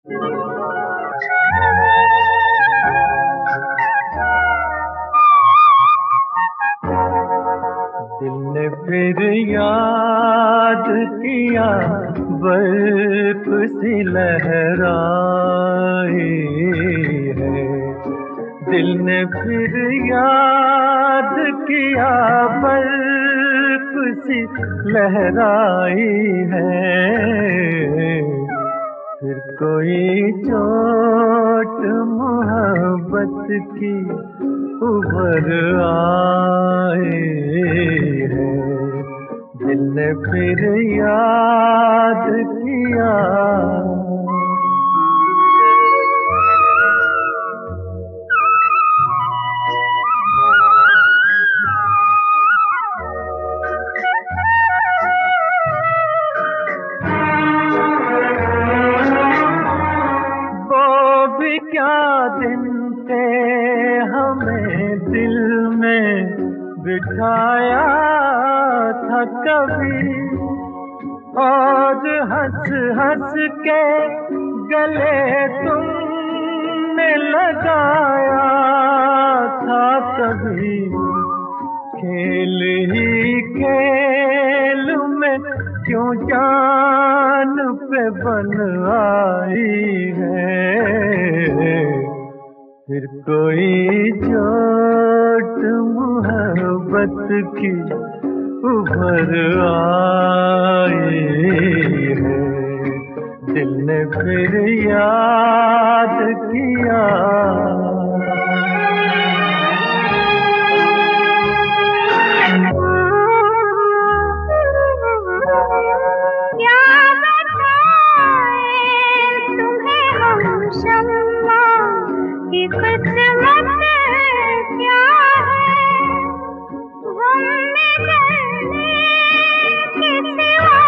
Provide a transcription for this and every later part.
दिल ने फिर याद किया, बर्फ सी लहराई है। दिल ने फिर याद किया, बर्फ सी लहराई है। फिर कोई चोट मोहब्बत की उभर आई है। दिल ने फिर याद किया। क्या दिन थे हमें दिल में बिठाया था कभी, और हंस हंस के गले तुमने लगाया था कभी। खेल ही खेल में क्यों जान पे बन आई है। फिर कोई चोट मोहब्बत की उभर आई है। दिल ने फिर याद किया। किस्मत क्या है हमने जाने के सिवा,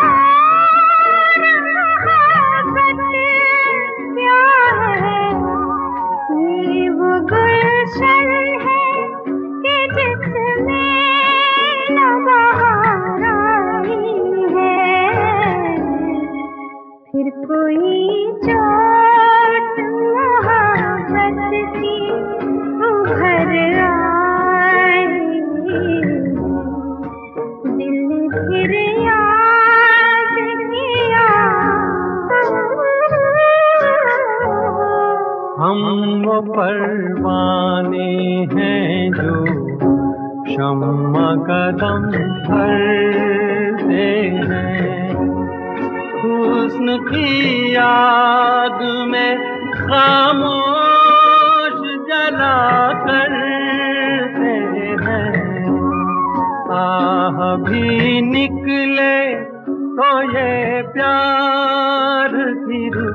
मोहब्बत क्या है। ये वो गुलशन है कि जिसमें न बहार आई है। फिर कोई चोट मोहब्बत की उभर आई, दिल ने फिर याद किया। हम वो परवाने हैं जो शम्मा कदम भरते हैं। हुस्न की आग में खामोश जला करते हैं। आह भी निकले तो ये प्यार की